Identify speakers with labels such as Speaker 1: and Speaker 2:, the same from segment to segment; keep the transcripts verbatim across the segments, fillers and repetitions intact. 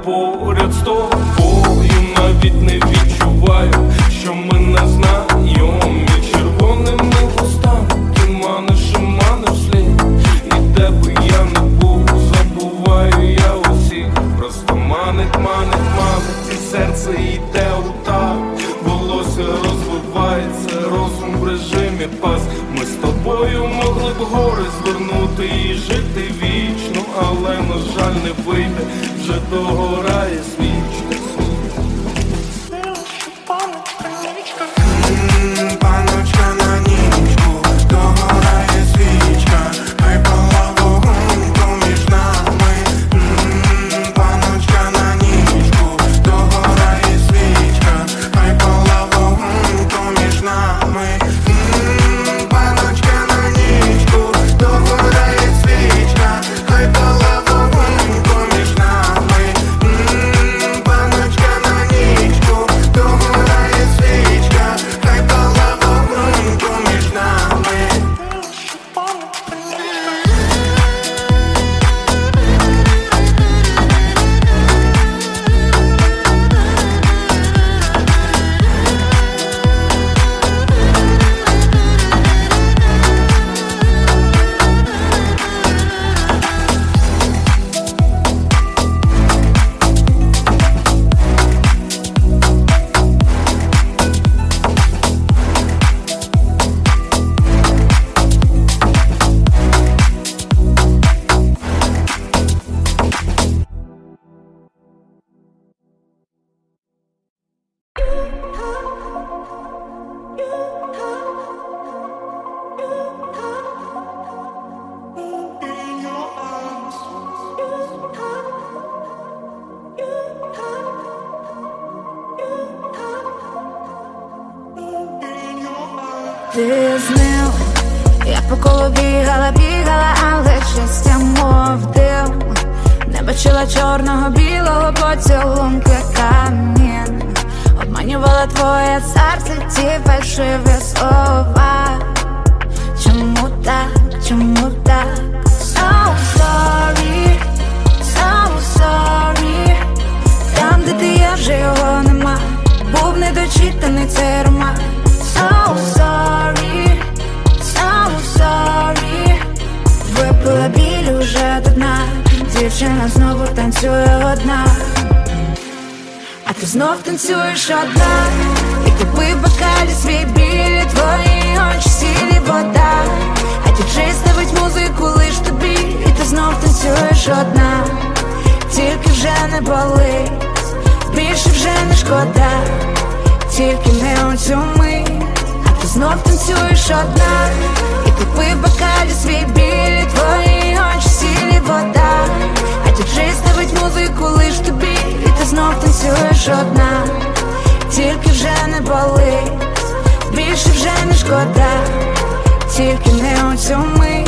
Speaker 1: поряд з тобою. Навіть не відчуваю, що ми не знайомі. Червоними густами ти маниш і маниш слід. І де би я не був, забуваю я усіх. Просто манить, манить, манить, і серце йде у так. Волосся розвивається, розум в режимі пас. Ми з тобою могли б гори звернути і жити вічно, але, на жаль, не вийде, вже догорає свічка.
Speaker 2: Паночка на нічку, догорає свічка, хай пала вогонь поміж нами. Паночка на нічку, догорає свічка, хай пала вогонь поміж нами. Паночка на нічку, догорає свічка, хай пала вогонь поміж нами. Паночка на нічку, догорає свічка, хай пала вогонь поміж нами.
Speaker 3: Ти з ним, я по колу бігала, бігала, але щастя мов дим. Не бачила чорного, білого поцілунки камінь. Обманювала твоє серце, ті фальшиві слова. Чому так, чому так? So sorry, so sorry. Там, де ти є, вже його нема. Був недочитаний цей роман. So sorry, so sorry. Випила біль уже до дна. Дівчина знову танцює одна. А ти знов танцюєш одна. І купи в бокалі свій біль. Твої очі сілі вода. А діджей ставить музику лиш тобі. І ти знов танцюєш одна. Тільки вже не болить, більше вже не шкода. Тільки не у цю мить. А ти знов танцюєш одна. І купи в бокалі свій біль. Твої очі сілі вода. А діджей ставить музику лиш тобі. І ти знов танцюєш одна. Тільки вже не болить, більше вже не шкода. Тільки не у цю мить.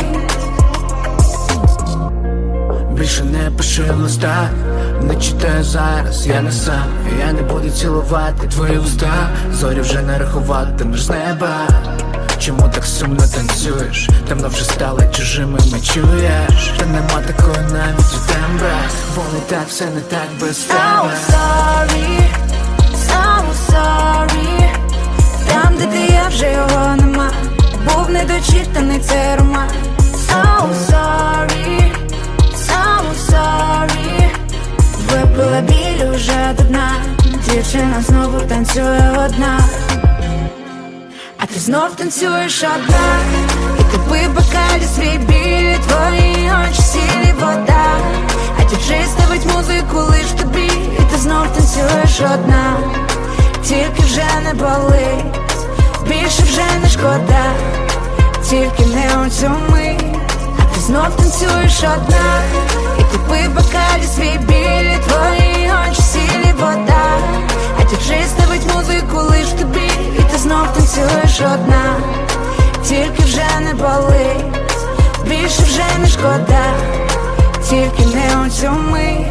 Speaker 2: Більше не пиши листа, не читаю зараз, я не сам. Я не буду цілувати твої уста. Зорі вже не рахуватимеш з неба. Чому так сумно танцюєш? Давно вже стали чужими, ми чуєш? Та нема такої навіть у тембра. Бо не так, все не так без тебе.
Speaker 3: So sorry, so sorry. Там, де ти є, вже його нема. Був недочитаний цей роман. So sorry, so sorry. Випила біль уже до дна. Дівчина знову танцює одна. А ти знов танцюєш одна. І купи в бокалі свій біль. Твої очі сілі вода. А діджей ставить музику лиш тобі. І ти знов танцюєш одна. Тільки вже не болить, більше вже не шкода. Тільки не у цю мить. А ти знов танцюєш одна. І купи в бокалі свій біль. Твої очі сілі вода. А діджей ставить музику лиш тобі. І ти знов танцюєш одна. Тільки вже не болить, більше вже не шкода. Тільки не у цю мить.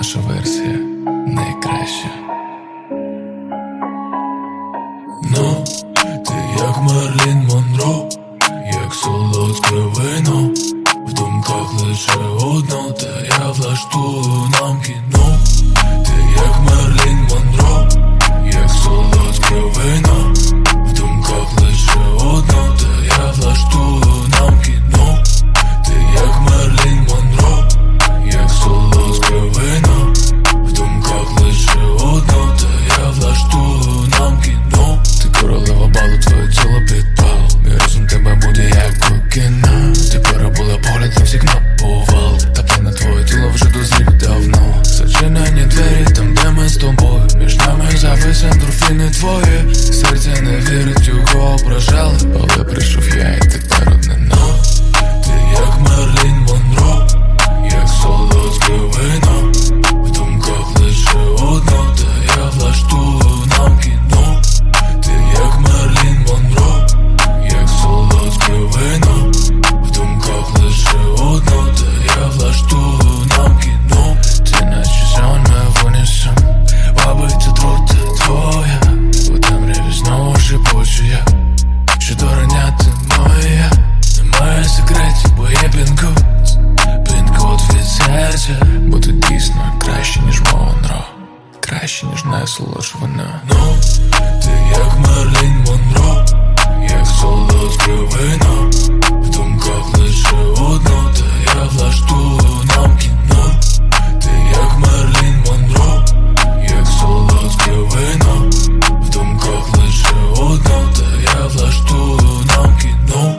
Speaker 4: наша версія найкраща. Ну, ти як Мерлін Монро, як солодке вино, в думках лише одно, та я влаштую нам кіно. Ти як Мерлін Монро, як солодке вино, в думках лише одно, та я влаштую нам кіно. Ти як Мерлін Монро, як солодке вино, в думках лише одно, та я влаштую нам кіно. Ти королева балу, твоє тіло підпал, мій розум тебе буде як кокіна. Ти перебула погляд на всіх на повал, та плане твоє тіло вже дозрів давно. Зачинені двері там, де ми з тобою, між нами завис ендорфіни твої. Серце не вірить, його ображали, але прийшов я і тепер одне но. Ти як Мерлін Монро, як солодке вино, в думках лише одно, та я влаштую нам кіно. Ти як Мерлін Монро, як солодке вино, в думках лише одно, та я влаштую нам кіно. Ти наче сон ми в унісон, бабиця трута твоя, у темряві знову шепочу я, що дороняти моя. Немає секретів, бо є пін-код, пін-код від серця. Бо ти дійсно краще, ніж Монро, краще, ніж найсолодша вина. Ну, ти як Мерлін Монро, як солодке вино, в думках лише одно, та я влаштую нам кіно. Ти як Мерлін Монро, як солодке вино, в думках лише одно, та я влаштую нам кіно.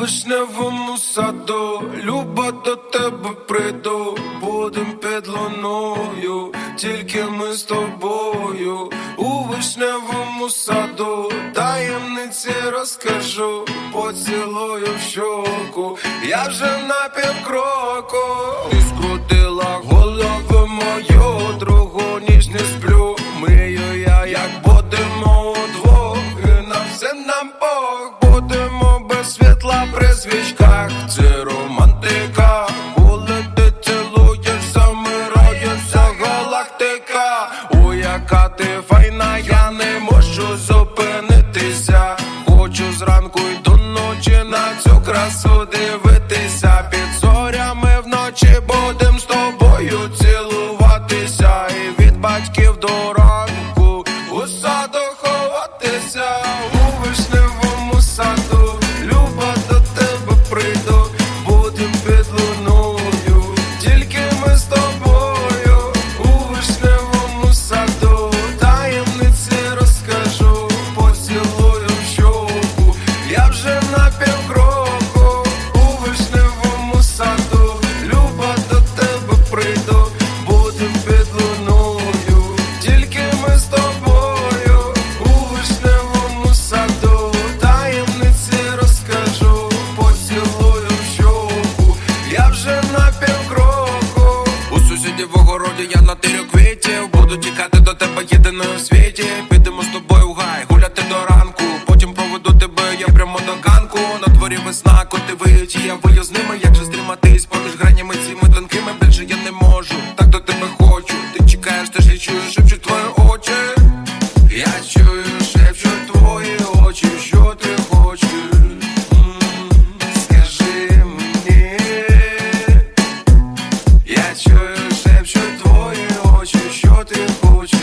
Speaker 1: вишневому саду, люба, до тебе прийду, будем під луною, тільки ми з тобою. У вишневому саду таємниці розкажу, поцілую в щоку, я вже на півкроку. Ти скрутила голову мою, другу ніч не сплю, мрію я, як будемо удвох, і на все нам Бог. Будемо без світла при свічках, це романтика, коли ти цілуєш, замирає вся галактика. О, яка ти файна, я не можу зупинитися, хочу зранку й до ночі на цю красу дивитися. Під зорями вночі будем з тобою цілуватися, і від батьків до ранку у саду ховатися. У вишневому саду, люба, до тебе прийду, будем під луною, тільки ми з тобою. У вишневому саду таємниці розкажу, поцілую в щоку, я вже на півкроку. У вишневому саду, люба, до тебе прийду, будем під луною, тільки ми з тобою. У вишневому саду таємниці розкажу, поцілую в щоку, я вже на півкроку. У сусідів в огороді я натирю квітів, буду тікати до тебе єдиною у світі. Підемо з тобою в гай, гуляти до ранку, потім проведу тебе я прямо до ганку. На дворі весна, коти виють, і я вию з ними, як же стриматись поміж гранями цими тонкими. Більше я не можу, так до тебе хочу. Ти чекаєш, теж я чую, шепчуть твої очі. Я чую, шепчуть твої очі, що ти хочеш. М, Скажи мені. Я чую, шепчуть твої очі, що ти хочеш.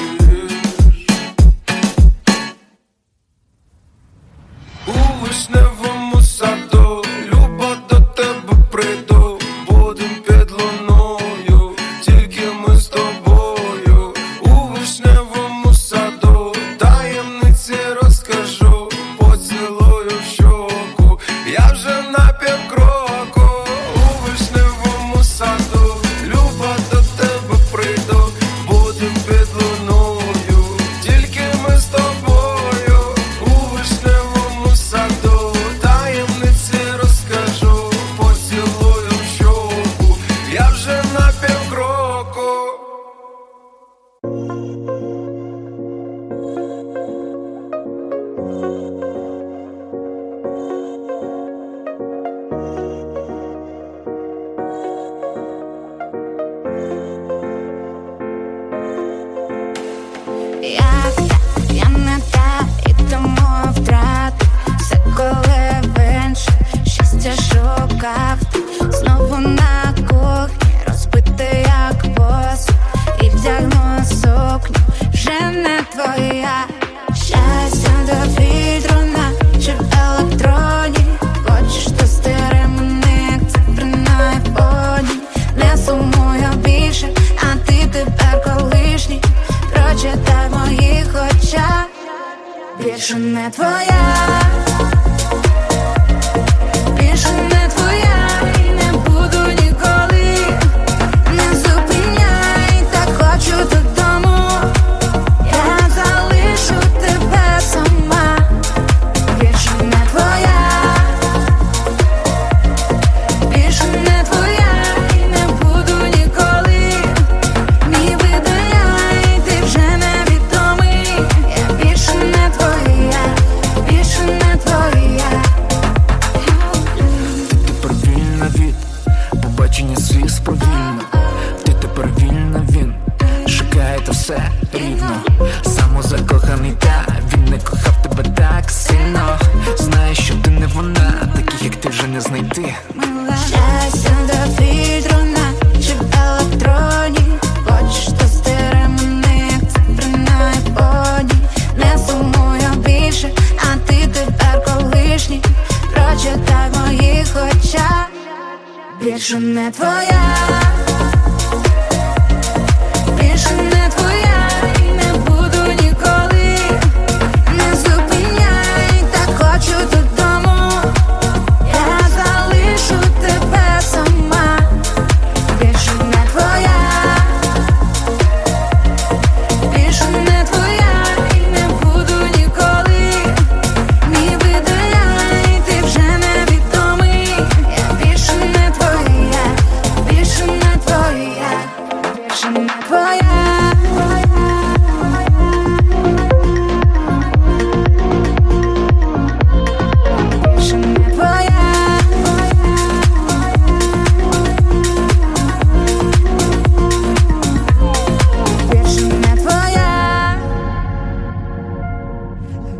Speaker 1: У вишневому саду, люба, до тебе прийду, будем під луною, тільки ми з тобою. У вишневому саду таємниці розкажу, поцілую в щоку, я вже на півкроку. У вишневому саду, люба, до тебе прийду, будем під луною, тільки ми з тобою. У вишневому саду таємниці розкажу, поцілую в щоку, я вже на півкроку.
Speaker 3: Я, я не та, і тому втратив все, коли в інших щастя шукав. Знову на кухні, розбитий як посуд, і вдягну сукню, вже не твоя. Щастя до відруна, чи в електроні, хочеш, то стири мене, як цифри на айфоні. Не сумую більше, а ти тепер колишній, прочитай в моїх очах, більше не твоя, більше не твоя, і не буду ніколи. Не зупиняй, так хочу додому, я залишу тебе сама, більше не твоя, більше не твоя, і не буду ніколи. Мій видаляй, ти вже невідомий, я більше не твоя, більше не твоя.
Speaker 2: Ти тепер вільна від побачення свій сповільно. Ти тепер вільна, він шукає та все рівно. Самозакоханий, та він не кохав тебе так сильно. Знає, що ти не вона, таких як ти вже не знайти.
Speaker 3: Щастя до відруна, чи в електроні, хочеш, то стири мене, як цифри на айфоні. Не сумую більше, а ти тепер колишній, прочитай в моїх очах, більше не твоя, більше не твоя, і не буду ніколи. Не зупиняй, так хочу додому, я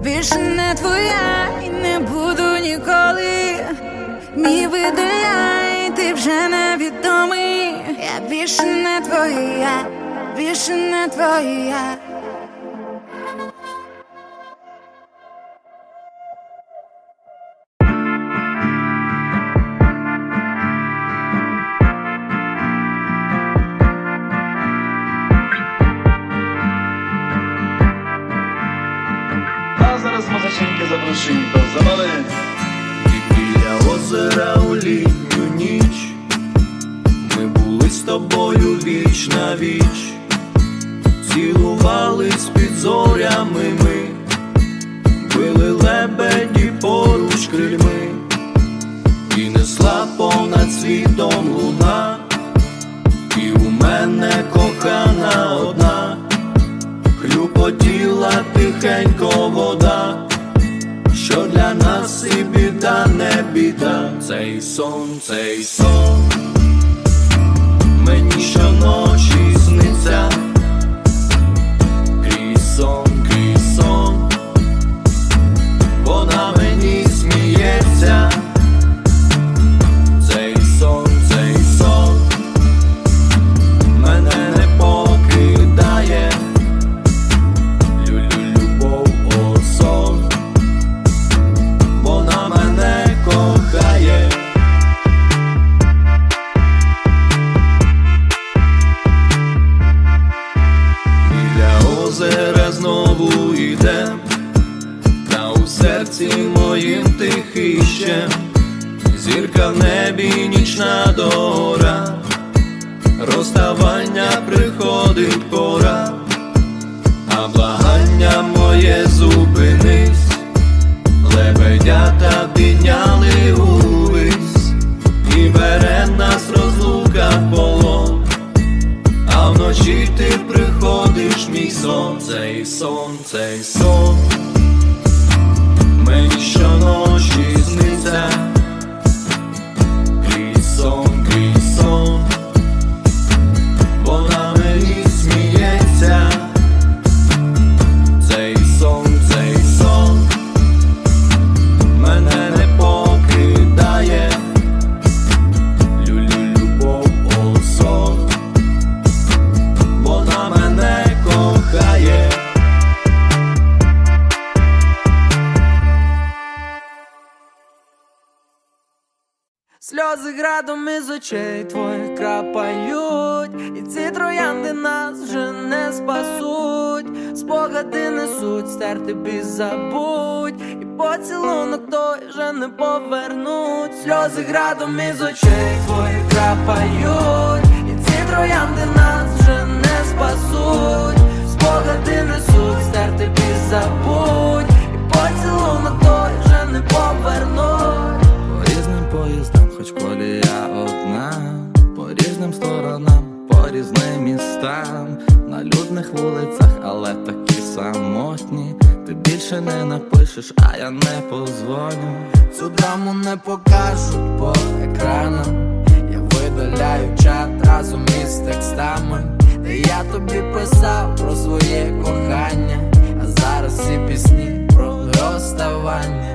Speaker 3: більше не твоя і не буду ніколи. Ні, видаляй, ти вже невідомий. Я більше не твоя, більше не твоя.
Speaker 5: Зараз музиченьки запросимо до забави. І біля озера у літню ніч ми були з тобою віч на віч, цілувались під зорями ми, били лебеді поруч крильми, і несла понад світом луна, і у мене кохана одна, хлюпотіла тихенько вода, що для нас і біда, не біда. Цей сон, цей сон мені щоночі сниться, крізь сон, крізь сон вона мені сміється. Цей сон, цей сон мене не покидає. Любов, о сон, вона мене кохає. Біля озера знову йдем, та у серці моїм тихий щем, зірка в небі, нічна дора, розставання приходить пора, а благання моє зупинись, лебедята підняли увись, і бере нас розлука в полон, а вночі ти приходиш, мій сон. Цей сон, цей сон мені щоночі сниться, крізь сон, крізь сон вона мені сміється. Цей сон, цей сон мене не покидає. Любов, о сон, вона мене кохає.
Speaker 6: Сльози градом із очей твоїх крапають, і ці троянди нас вже не спасуть. Спогади несуть, стерти бій забудь, і поцілунок той вже не повернуть. Сльози градом із очей твоїх крапають, і ці троянди нас вже не спасуть. Спогади несуть, стерти бій забудь, і поцілунок той вже не повернуть.
Speaker 7: По різним поїздам, хоч колія одна, по різним сторонам, по різним містам, на людних вулицях, але такі самотні. Ти більше не напишеш, а я не позвоню.
Speaker 2: Цю драму не покажуть по екранам. Я видаляю чат разом із текстами, де я тобі писав про своє кохання, а зараз всі пісні про розставання.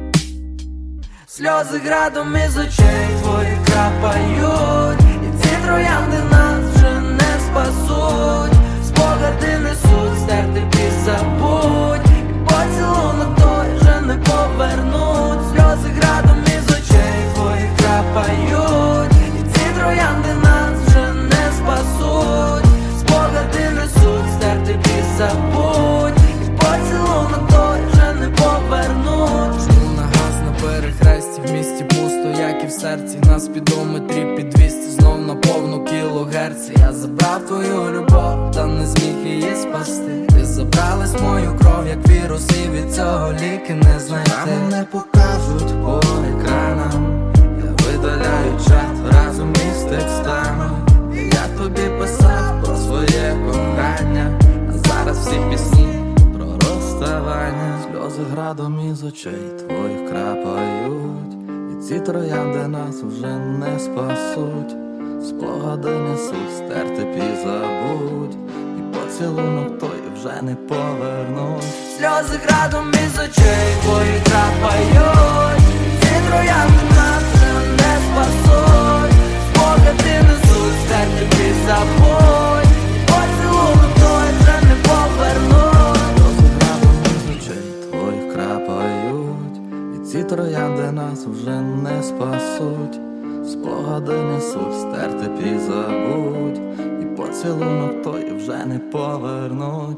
Speaker 6: Сльози градом із очей твоїх крапають, і ці троянди нас вже не спасуть. Спогади несуть, стерти бій забудь, і поцілунок той вже не повернуть. Сльози градом із очей твоїх крапають, і ці троянди нас вже не спасуть. Спогади несуть, стерти бій забудь, і поцілунок той вже не повернуть.
Speaker 2: Перехресті в місті пусто, як і в серці. На спідометрі під двісті, знов на повну кілогерці. Я забрав твою любов, та не зміг її спасти. Ти забралась мою кров, як вірус, і від цього ліки не знайти. Нам не покажуть по екранам. Я видаляю чат разом із текстами, і я тобі писав про своє кохання, а зараз всі пісні про розставання. Сльози градом із очей твоїх крапають, і ці троянди нас вже не спасуть. Спогади несуть, стерти пій забудь, і поцілунок той вже
Speaker 7: вже не повернуть.
Speaker 6: Сльози градом із очей твої крапають, ці троянди нас вже не спасуть, спогади несуть, стерти ти забудь, поцілунок той вже не повернуть.
Speaker 7: Сльози градом із очей твоїх крапають, і ці троянди нас вже не спасуть, спогади несуть, стерти пі забудь, і поцілунок той вже не повернуть.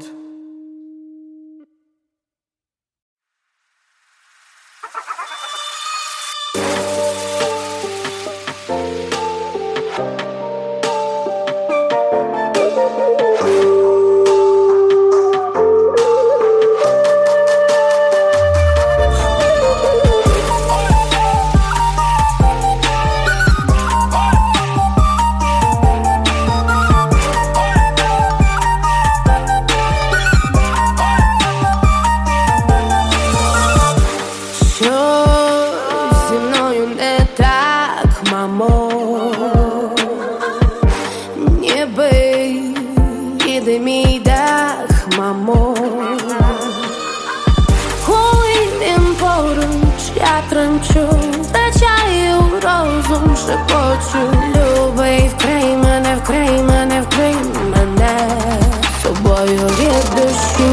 Speaker 8: Втрачаю розум, шепочу, любий, вкрай мене, вкрай мене, вкрай мене собою від дощу.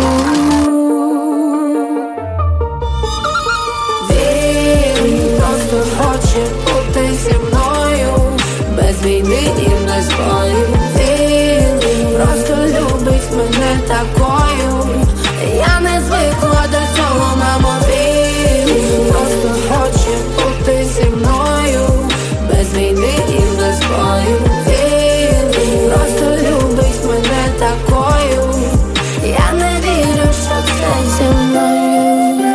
Speaker 8: Він просто хоче бути зі мною, без війни і без бою. Він просто любить мене такою, я не звикла до цього, мамо. Він просто хоче бути зі мною, без війни і без бою. Він просто любить мене такою, я не вірю, що це зі мною.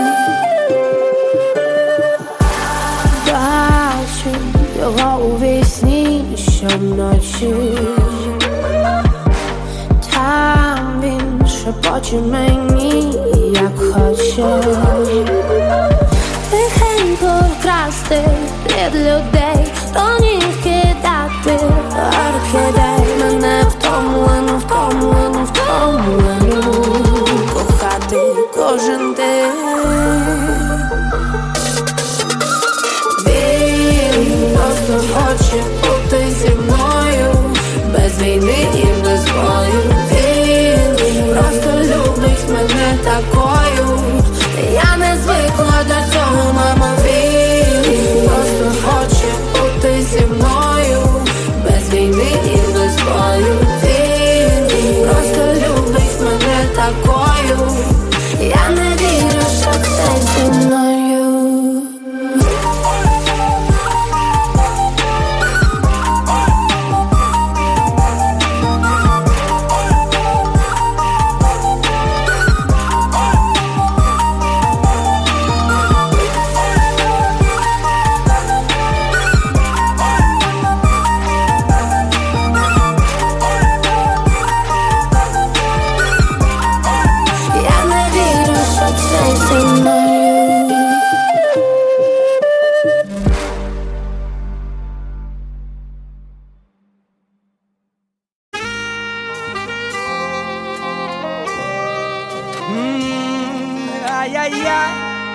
Speaker 8: Бачу його у вісні щоночі, там він шепоче мені, як хоче. Тихенько вкрасти від людей, то ні кидати орхідей. Мене втомлену, втомлену, втомлену кохати кожен день. Він просто хоче бути зі мною, без війни і без бою. Він просто любить мене такою, я не звикла до цього, мамо. Він просто хоче бути зі мною, без війни і без бою. Він просто любить мене такою, я не вірю, що це зі мною.
Speaker 6: Ай-яй-яй.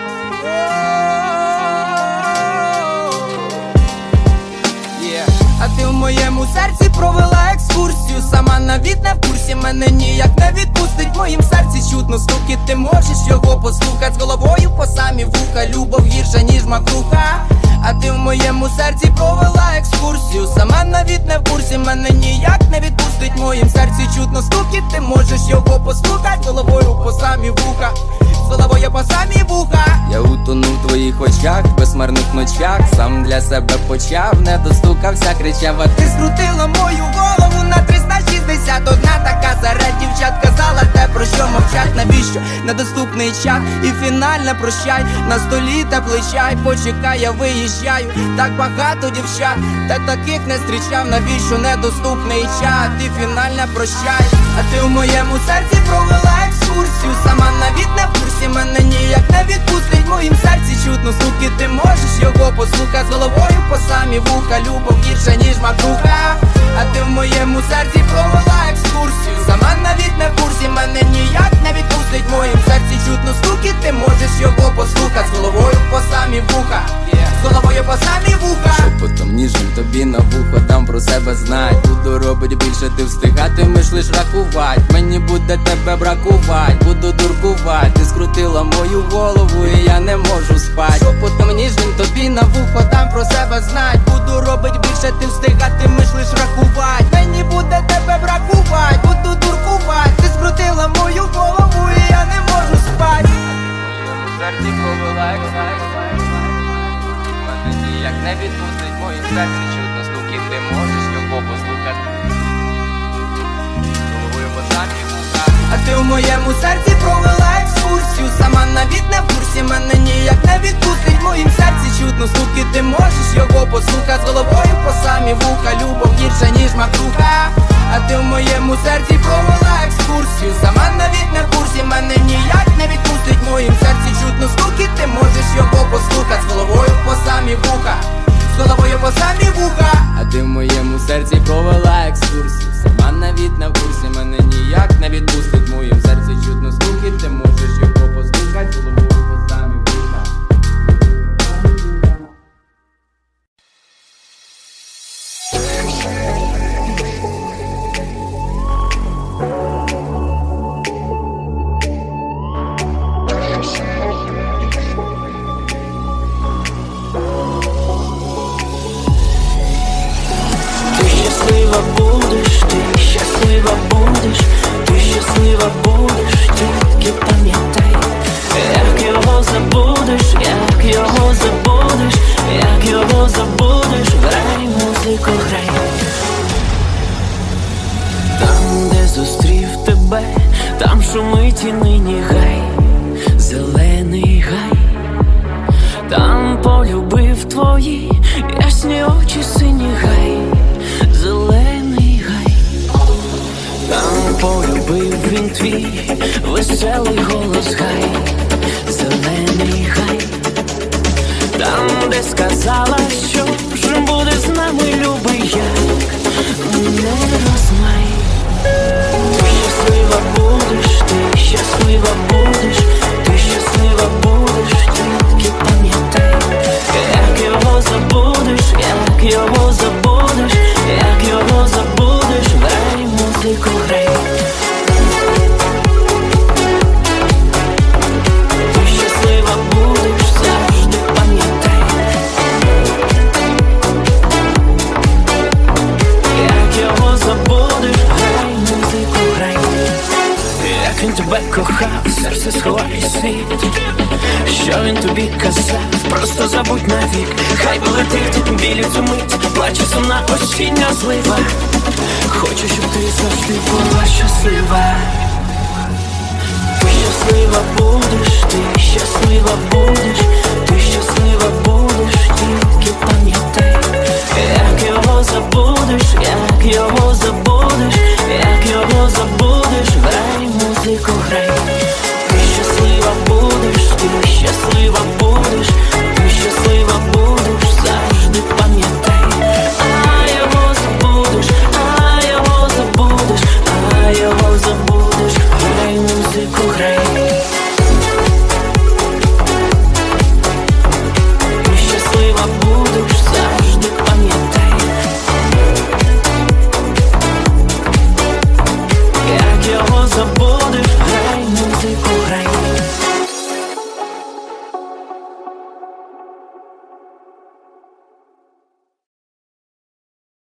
Speaker 6: Yeah. А ти в моєму серці провела екскурсію, сама навіть не в курсі, мене ніяк не відпустить. В моїм серці чутно стукіт, ти можеш його послухать. З головою по самі вуха, любов гірша, ніж макруха. А ти в моєму серці провела екскурсію, сама навіть не в курсі, мене ніяк не відпустить. В моїм серці чутно стукіт, ти можеш його послухать. З головою по самі вуха, з головою по самі вуха.
Speaker 7: Я утонув в твоїх очах, в безмарних ночах, сам для себе почав, не достукався, кричав, а ти
Speaker 6: Ти скрутила мою голову на триста шістдесят. Одна така серед дівчат казала те, про що мовчать. Навіщо недоступний чат і фінальне прощай. На столі теплий чай, почекай, я виїжджаю. Так багато дівчат, та таких не зустрічав. Навіщо недоступний чат і фінальне прощай. А ти в моєму серці провела екскурсію, сама навіть не в курсі, мене ніяк не відпустить. В моїм серці чутно стуки, ти можеш його послухати. З головою по самі вуха, любов гірша, ніж макруха. А ти в моєму серці провела екскурсію, сама навіть не в курсі, мене ніяк
Speaker 7: про себе знать. Буду робить більше, ти встигатимеш лиш рахувати. Мені буде тебе бракувати, буду дуркувати. Ти скрутила мою голову і я не можу спать. Шепотом ніжним тобі на вухо дам про себе знать. Буду робить більше, ти встигатимеш лиш рахувати. Мені буде тебе бракувати, буду дуркувати. Ти скрутила мою голову і я не можу спать. Серці провела ексайз. Мене ніяк не відпустить, в моїм серці чутно стуків. Ти можеш його послухати головою по самі вуха. А ти в моєму серці провела екскурсію. Сама навіть не в курсі, мене ніяк не відпустить, в моїм серці чутно стуків. Ти можеш його послухати з головою по самі вуха. Любов гірша, ніж макруха. А ти в моєму серці провела екскурсію. Сама навіть не в курсі, мене ніяк не відпустить, в моїм серці чутно стукіт. Ти можеш його послухати з головою по самі вуха. З головою по самі вуха. А ти в моєму серці провела екскурсію. Сама навіть не в курсі, мене ніяк не відпустить, в моїм серці чутно стукіт. Ти можеш його послухати з головою по самі вуха.
Speaker 9: Щаслива будеш, ти щаслива будеш, ти щаслива будеш, тільки пам'ятай, як його забудеш, як його забудеш, як його забудеш, грай музику, грай. Там, де зустрів тебе, там шумить і нині гай, зелений гай. Там полюбив твої ясні очі, сині гай, зелений гай. Там полюбив він твій веселий голос гай, зелений гай. Там, де сказала, що ж буде з нами, любий, як не розмай. Ти щаслива будеш, ти щаслива будеш, ти щаслива будеш, тільки пам'ятай, як його забудеш, як його забудеш, як його забудеш, грай музику, грай. Ти щаслива будеш, завжди пам'ятай, як його забудеш, грай музику, грай. Як він тебе кохав, серце сховає світ, що він тобі казав, просто забудь навік. Хай полетить білі цю мить, плаче сумна осіння злива. Хочу, щоб ти завжди була щаслива. Ти щаслива будеш, ти щаслива